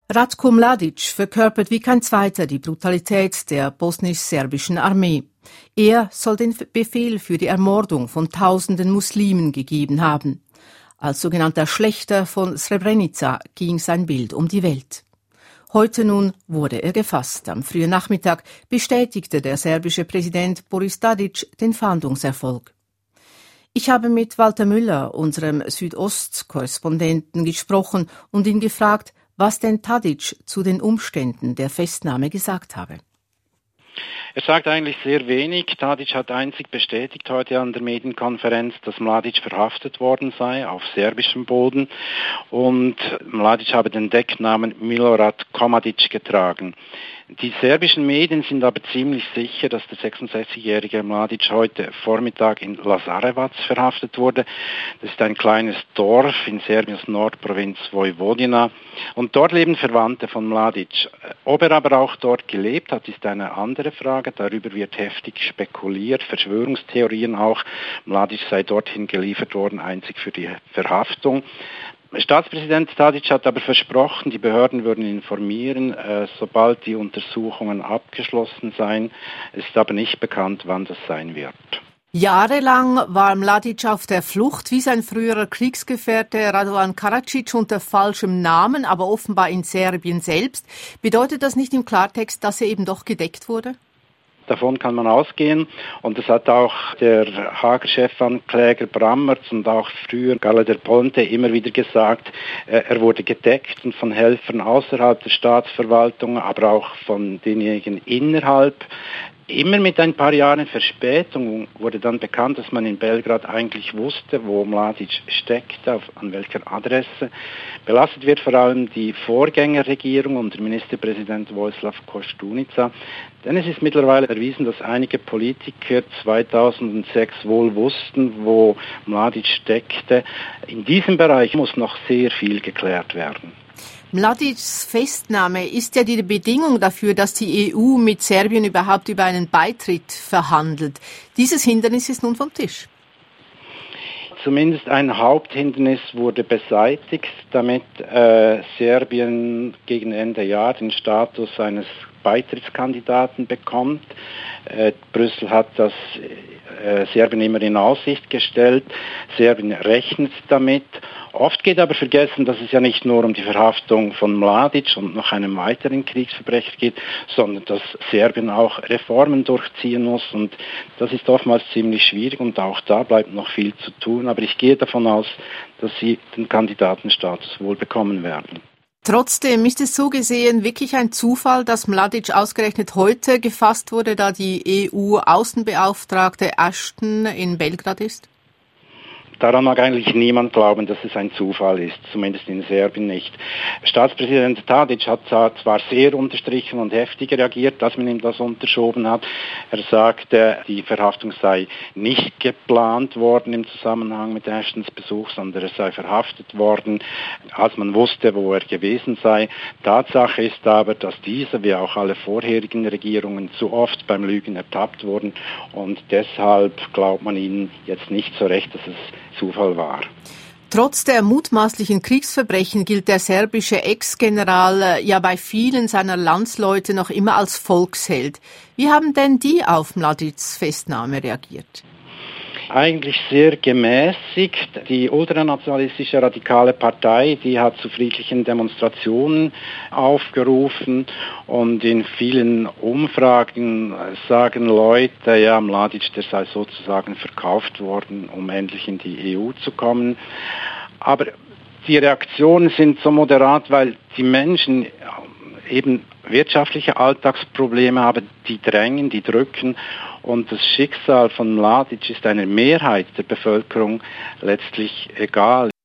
Ratko Mladic verkörpert wie kein zweiter die Brutalität der bosnisch-serbischen Armee. Er soll den Befehl für die Ermordung von tausenden Muslimen gegeben haben. Als sogenannter Schlächter von Srebrenica ging sein Bild um die Welt. Heute nun wurde er gefasst. Am frühen Nachmittag bestätigte der serbische Präsident Boris Tadić den Fahndungserfolg. Ich habe mit Walter Müller, unserem Südost-Korrespondenten, gesprochen und ihn gefragt, was denn Tadić zu den Umständen der Festnahme gesagt habe. Er sagt eigentlich sehr wenig. Tadić hat einzig bestätigt heute an der Medienkonferenz, dass Mladic verhaftet worden sei auf serbischem Boden und Mladic habe den Decknamen Milorad Komadic getragen. Die serbischen Medien sind aber ziemlich sicher, dass der 66-jährige Mladic heute Vormittag in Lazarevac verhaftet wurde. Das ist ein kleines Dorf in Serbiens Nordprovinz Vojvodina. Und dort leben Verwandte von Mladic. Ob er aber auch dort gelebt hat, ist eine andere Frage. Darüber wird heftig spekuliert, Verschwörungstheorien auch. Mladic sei dorthin geliefert worden, einzig für die Verhaftung. Staatspräsident Tadić hat aber versprochen, die Behörden würden informieren, sobald die Untersuchungen abgeschlossen seien. Es ist aber nicht bekannt, wann das sein wird. Jahrelang war Mladic auf der Flucht, wie sein früherer Kriegsgefährte Radovan Karadzic unter falschem Namen, aber offenbar in Serbien selbst. Bedeutet das nicht im Klartext, dass er eben doch gedeckt wurde? Davon kann man ausgehen und das hat auch der Haager Chefankläger Brammertz und auch früher Galle del Ponte immer wieder gesagt, er wurde gedeckt und von Helfern außerhalb der Staatsverwaltung, aber auch von denjenigen innerhalb. Immer mit ein paar Jahren Verspätung wurde dann bekannt, dass man in Belgrad eigentlich wusste, wo Mladic steckte, an welcher Adresse. Belastet wird vor allem die Vorgängerregierung unter Ministerpräsident Vojislav Koštunica. Denn es ist mittlerweile erwiesen, dass einige Politiker 2006 wohl wussten, wo Mladic steckte. In diesem Bereich muss noch sehr viel geklärt werden. Mladics Festnahme ist ja die Bedingung dafür, dass die EU mit Serbien überhaupt über einen Beitritt verhandelt. Dieses Hindernis ist nun vom Tisch. Zumindest ein Haupthindernis wurde beseitigt, damit Serbien gegen Ende Jahr den Status eines Beitrittskandidaten bekommt. Brüssel hat das Serbien immer in Aussicht gestellt. Serbien rechnet damit. Oft geht aber vergessen, dass es ja nicht nur um die Verhaftung von Mladic und noch einem weiteren Kriegsverbrecher geht, sondern dass Serbien auch Reformen durchziehen muss und das ist oftmals ziemlich schwierig und auch da bleibt noch viel zu tun. Aber ich gehe davon aus, dass sie den Kandidatenstatus wohl bekommen werden. Trotzdem ist es so gesehen wirklich ein Zufall, dass Mladic ausgerechnet heute gefasst wurde, da die EU-Außenbeauftragte Ashton in Belgrad ist? Daran mag eigentlich niemand glauben, dass es ein Zufall ist, zumindest in Serbien nicht. Staatspräsident Tadić hat zwar sehr unterstrichen und heftig reagiert, dass man ihm das unterschoben hat. Er sagte, die Verhaftung sei nicht geplant worden im Zusammenhang mit Ashtons Besuch, sondern er sei verhaftet worden, als man wusste, wo er gewesen sei. Tatsache ist aber, dass diese, wie auch alle vorherigen Regierungen, zu oft beim Lügen ertappt wurden und deshalb glaubt man ihnen jetzt nicht so recht, dass es Zufall war. Trotz der mutmaßlichen Kriegsverbrechen gilt der serbische Ex-General ja bei vielen seiner Landsleute noch immer als Volksheld. Wie haben denn die auf Mladics Festnahme reagiert? Eigentlich sehr gemäßigt. Die ultranationalistische radikale Partei, die hat zu friedlichen Demonstrationen aufgerufen und in vielen Umfragen sagen Leute, ja, Mladic, der sei sozusagen verkauft worden, um endlich in die EU zu kommen. Aber die Reaktionen sind so moderat, weil die Menschen eben wirtschaftliche Alltagsprobleme haben, die drängen, die drücken. Und das Schicksal von Mladic ist einer Mehrheit der Bevölkerung letztlich egal.